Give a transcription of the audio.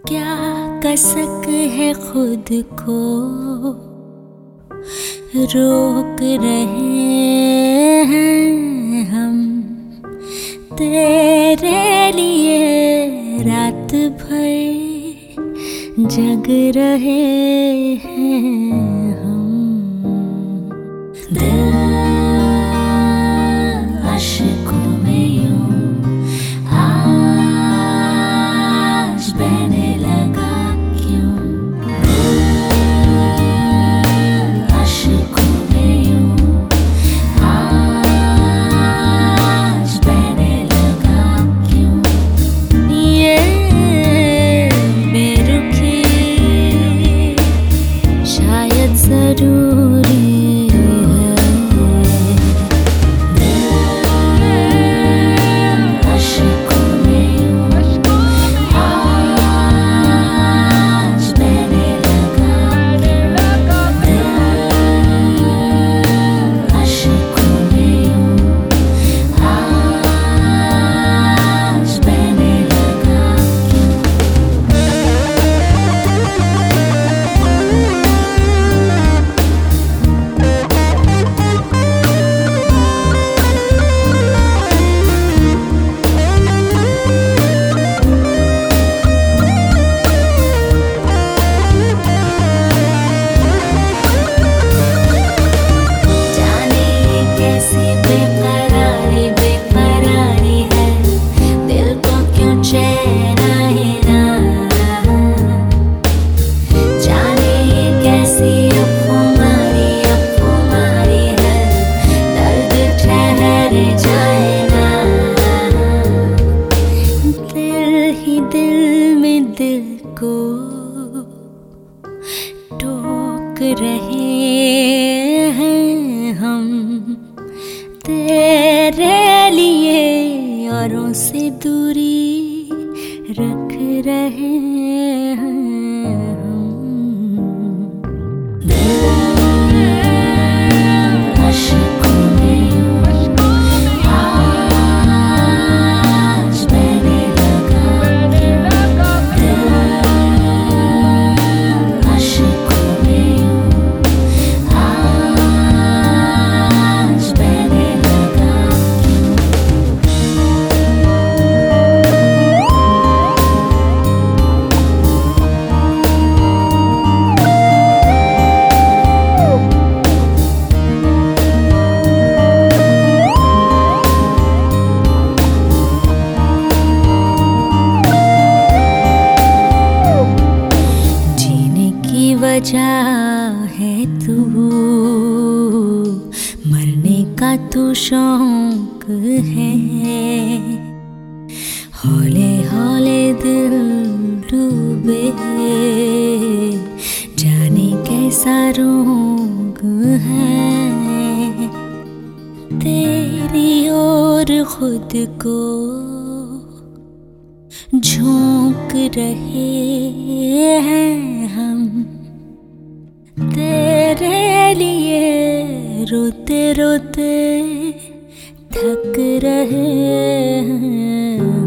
क्या कसक है खुद को रोक रहे हैं हम तेरे लिए रात भर जग रहे हैं हम। दिल आशिकों में यूं आज बहने लगा क्यों? आशिकों में यूं आज बहने लगा क्यों? ये बेरुखी शायद जरूरी को टोक रहे हैं हम तेरे लिए औरों से दूरी रख रहे हैं हम। वजह है तू मरने का तू शौक है हौले हौले दिल डूबे जाने कैसा रोग है तेरी ओर खुद को झोंक रहे हैं हम तेरे लिए रोते रोते थक रहे हैं।